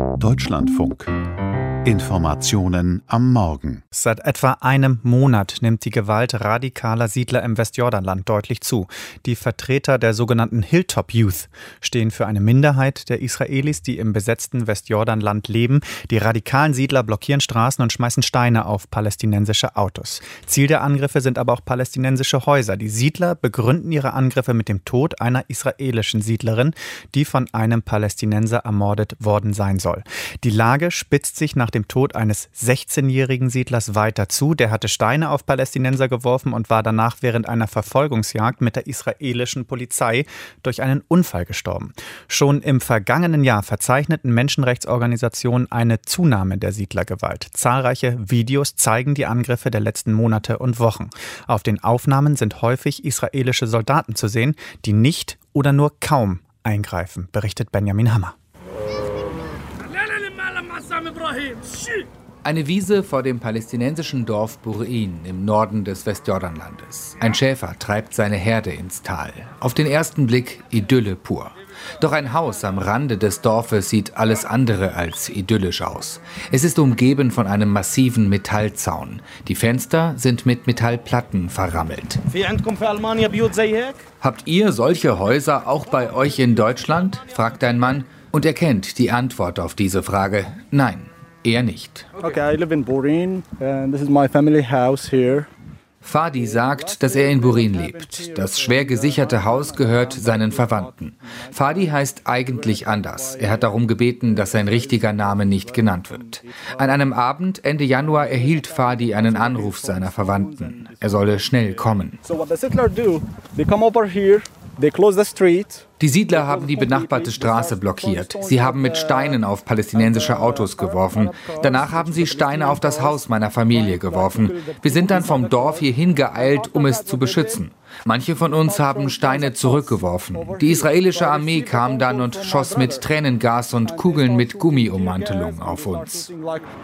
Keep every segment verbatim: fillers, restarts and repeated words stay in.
Deutschlandfunk. Informationen am Morgen. Seit etwa einem Monat nimmt die Gewalt radikaler Siedler im Westjordanland deutlich zu. Die Vertreter der sogenannten Hilltop Youth stehen für eine Minderheit der Israelis, die im besetzten Westjordanland leben. Die radikalen Siedler blockieren Straßen und schmeißen Steine auf palästinensische Autos. Ziel der Angriffe sind aber auch palästinensische Häuser. Die Siedler begründen ihre Angriffe mit dem Tod einer israelischen Siedlerin, die von einem Palästinenser ermordet worden sein soll. Die Lage spitzt sich nach dem Tod eines sechzehnjährigen Siedlers weiter zu. Der hatte Steine auf Palästinenser geworfen und war danach während einer Verfolgungsjagd mit der israelischen Polizei durch einen Unfall gestorben. Schon im vergangenen Jahr verzeichneten Menschenrechtsorganisationen eine Zunahme der Siedlergewalt. Zahlreiche Videos zeigen die Angriffe der letzten Monate und Wochen. Auf den Aufnahmen sind häufig israelische Soldaten zu sehen, die nicht oder nur kaum eingreifen, berichtet Benjamin Hammer. Eine Wiese vor dem palästinensischen Dorf Bur'in im Norden des Westjordanlandes. Ein Schäfer treibt seine Herde ins Tal. Auf den ersten Blick Idylle pur. Doch ein Haus am Rande des Dorfes sieht alles andere als idyllisch aus. Es ist umgeben von einem massiven Metallzaun. Die Fenster sind mit Metallplatten verrammelt. Habt ihr solche Häuser auch bei euch in Deutschland? Fragt ein Mann. Und er kennt die Antwort auf diese Frage. Nein, eher nicht. Okay, I live in Bur'in and this is my family house here. Fadi sagt, dass er in Bur'in lebt. Das schwer gesicherte Haus gehört seinen Verwandten. Fadi heißt eigentlich anders. Er hat darum gebeten, dass sein richtiger Name nicht genannt wird. An einem Abend Ende Januar erhielt Fadi einen Anruf seiner Verwandten. Er solle schnell kommen. So what the settlers do, they come over here. They close the street. Die Siedler haben die benachbarte Straße blockiert. Sie haben mit Steinen auf palästinensische Autos geworfen. Danach haben sie Steine auf das Haus meiner Familie geworfen. Wir sind dann vom Dorf hierhin geeilt, um es zu beschützen. Manche von uns haben Steine zurückgeworfen. Die israelische Armee kam dann und schoss mit Tränengas und Kugeln mit Gummiummantelung auf uns.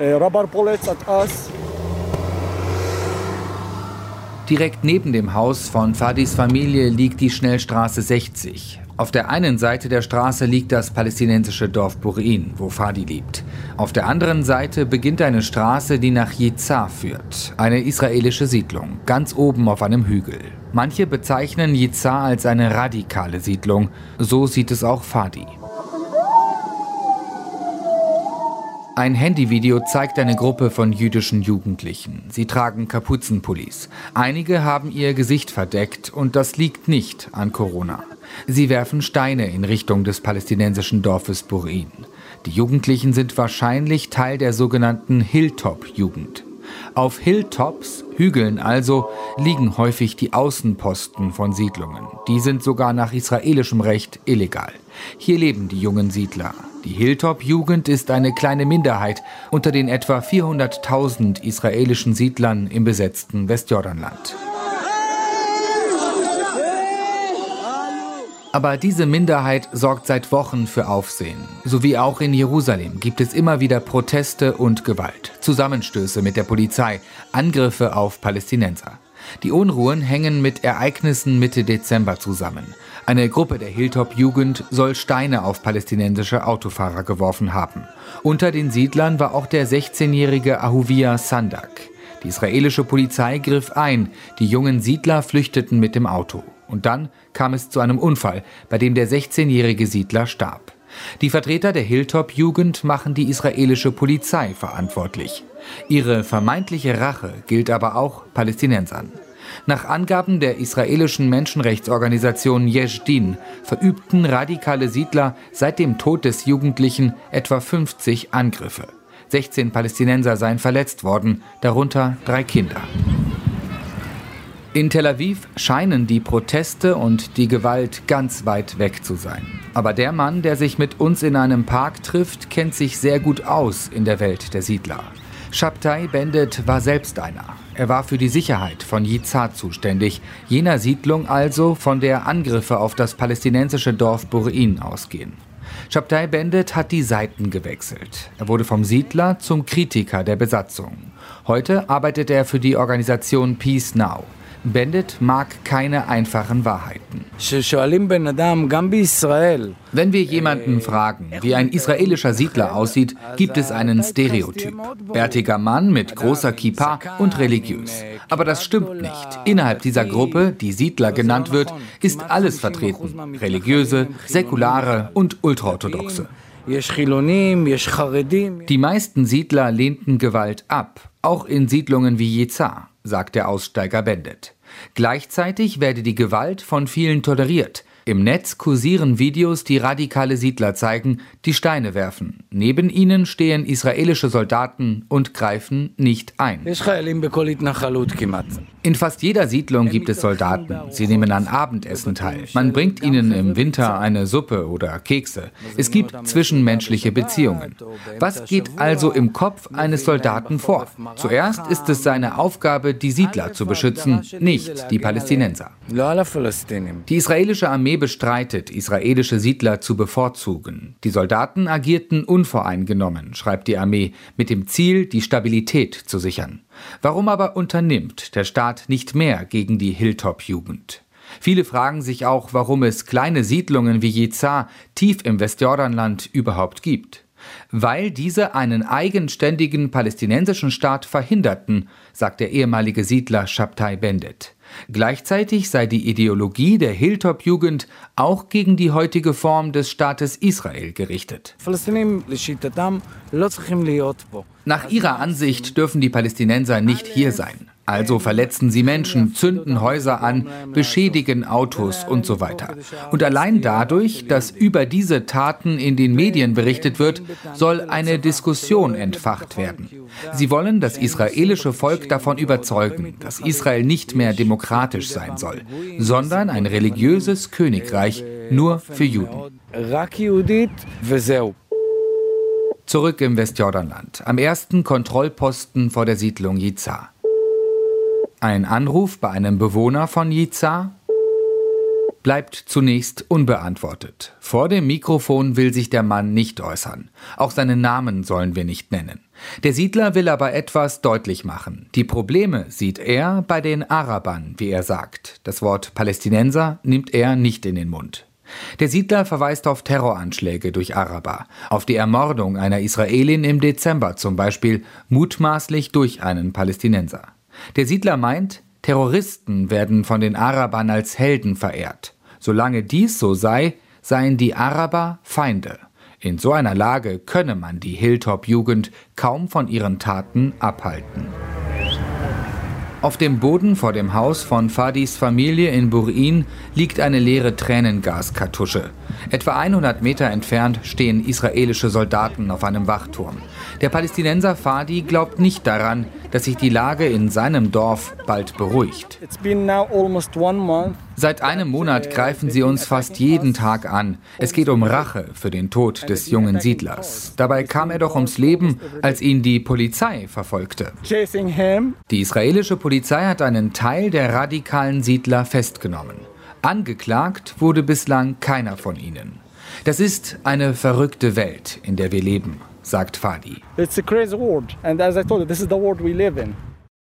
Direkt neben dem Haus von Fadis Familie liegt die Schnellstraße sechzig. Auf der einen Seite der Straße liegt das palästinensische Dorf Bur'in, wo Fadi lebt. Auf der anderen Seite beginnt eine Straße, die nach Yitzhar führt, eine israelische Siedlung, ganz oben auf einem Hügel. Manche bezeichnen Yitzhar als eine radikale Siedlung, so sieht es auch Fadi. Ein Handyvideo zeigt eine Gruppe von jüdischen Jugendlichen. Sie tragen Kapuzenpullis. Einige haben ihr Gesicht verdeckt und das liegt nicht an Corona. Sie werfen Steine in Richtung des palästinensischen Dorfes Bur'in. Die Jugendlichen sind wahrscheinlich Teil der sogenannten Hilltop-Jugend. Auf Hilltops, Hügeln also, liegen häufig die Außenposten von Siedlungen. Die sind sogar nach israelischem Recht illegal. Hier leben die jungen Siedler. Die Hilltop-Jugend ist eine kleine Minderheit unter den etwa vierhunderttausend israelischen Siedlern im besetzten Westjordanland. Aber diese Minderheit sorgt seit Wochen für Aufsehen. So wie auch in Jerusalem gibt es immer wieder Proteste und Gewalt, Zusammenstöße mit der Polizei, Angriffe auf Palästinenser. Die Unruhen hängen mit Ereignissen Mitte Dezember zusammen. Eine Gruppe der Hilltop-Jugend soll Steine auf palästinensische Autofahrer geworfen haben. Unter den Siedlern war auch der sechzehnjährige Ahuvia Sandak. Die israelische Polizei griff ein, die jungen Siedler flüchteten mit dem Auto. Und dann kam es zu einem Unfall, bei dem der sechzehnjährige Siedler starb. Die Vertreter der Hilltop-Jugend machen die israelische Polizei verantwortlich. Ihre vermeintliche Rache gilt aber auch Palästinensern. Nach Angaben der israelischen Menschenrechtsorganisation Yesh Din verübten radikale Siedler seit dem Tod des Jugendlichen etwa fünfzig Angriffe. sechzehn Palästinenser seien verletzt worden, darunter drei Kinder. In Tel Aviv scheinen die Proteste und die Gewalt ganz weit weg zu sein. Aber der Mann, der sich mit uns in einem Park trifft, kennt sich sehr gut aus in der Welt der Siedler. Shabtai Bendet war selbst einer. Er war für die Sicherheit von Yitzhar zuständig, jener Siedlung also, von der Angriffe auf das palästinensische Dorf Bur'in ausgehen. Shabtai Bendet hat die Seiten gewechselt. Er wurde vom Siedler zum Kritiker der Besatzung. Heute arbeitet er für die Organisation Peace Now. Bendit mag keine einfachen Wahrheiten. Wenn wir jemanden fragen, wie ein israelischer Siedler aussieht, gibt es einen Stereotyp. Bärtiger Mann mit großer Kippa und religiös. Aber das stimmt nicht. Innerhalb dieser Gruppe, die Siedler genannt wird, ist alles vertreten. Religiöse, säkulare und ultraorthodoxe. Die meisten Siedler lehnten Gewalt ab, auch in Siedlungen wie Yizar, sagt der Aussteiger Bendit. Gleichzeitig werde die Gewalt von vielen toleriert. Im Netz kursieren Videos, die radikale Siedler zeigen, die Steine werfen. Neben ihnen stehen israelische Soldaten und greifen nicht ein. In fast jeder Siedlung gibt es Soldaten. Sie nehmen an Abendessen teil. Man bringt ihnen im Winter eine Suppe oder Kekse. Es gibt zwischenmenschliche Beziehungen. Was geht also im Kopf eines Soldaten vor? Zuerst ist es seine Aufgabe, die Siedler zu beschützen, nicht die Palästinenser. Die israelische Armee bestreitet, israelische Siedler zu bevorzugen. Die Soldaten agierten unvoreingenommen, schreibt die Armee, mit dem Ziel, die Stabilität zu sichern. Warum aber unternimmt der Staat nicht mehr gegen die Hilltop-Jugend? Viele fragen sich auch, warum es kleine Siedlungen wie Yizar tief im Westjordanland überhaupt gibt. Weil diese einen eigenständigen palästinensischen Staat verhinderten, sagt der ehemalige Siedler Shabtai Bendit. Gleichzeitig sei die Ideologie der Hilltop-Jugend auch gegen die heutige Form des Staates Israel gerichtet. Nach ihrer Ansicht dürfen die Palästinenser nicht hier sein. Also verletzen sie Menschen, zünden Häuser an, beschädigen Autos und so weiter. Und allein dadurch, dass über diese Taten in den Medien berichtet wird, soll eine Diskussion entfacht werden. Sie wollen das israelische Volk davon überzeugen, dass Israel nicht mehr demokratisch sein soll, sondern ein religiöses Königreich nur für Juden. Zurück im Westjordanland, am ersten Kontrollposten vor der Siedlung Yizar. Ein Anruf bei einem Bewohner von Yizar bleibt zunächst unbeantwortet. Vor dem Mikrofon will sich der Mann nicht äußern. Auch seinen Namen sollen wir nicht nennen. Der Siedler will aber etwas deutlich machen. Die Probleme sieht er bei den Arabern, wie er sagt. Das Wort Palästinenser nimmt er nicht in den Mund. Der Siedler verweist auf Terroranschläge durch Araber, auf die Ermordung einer Israelin im Dezember zum Beispiel, mutmaßlich durch einen Palästinenser. Der Siedler meint, Terroristen werden von den Arabern als Helden verehrt. Solange dies so sei, seien die Araber Feinde. In so einer Lage könne man die Hilltop-Jugend kaum von ihren Taten abhalten. Auf dem Boden vor dem Haus von Fadis Familie in Bur'in liegt eine leere Tränengaskartusche. Etwa hundert Meter entfernt stehen israelische Soldaten auf einem Wachturm. Der Palästinenser Fadi glaubt nicht daran, dass sich die Lage in seinem Dorf bald beruhigt. Seit einem Monat greifen sie uns fast jeden Tag an. Es geht um Rache für den Tod des jungen Siedlers. Dabei kam er doch ums Leben, als ihn die Polizei verfolgte. Die israelische Polizei hat einen Teil der radikalen Siedler festgenommen. Angeklagt wurde bislang keiner von ihnen. Das ist eine verrückte Welt, in der wir leben, sagt Fadi. It's a crazy world, and as I told you, this is the world we live in.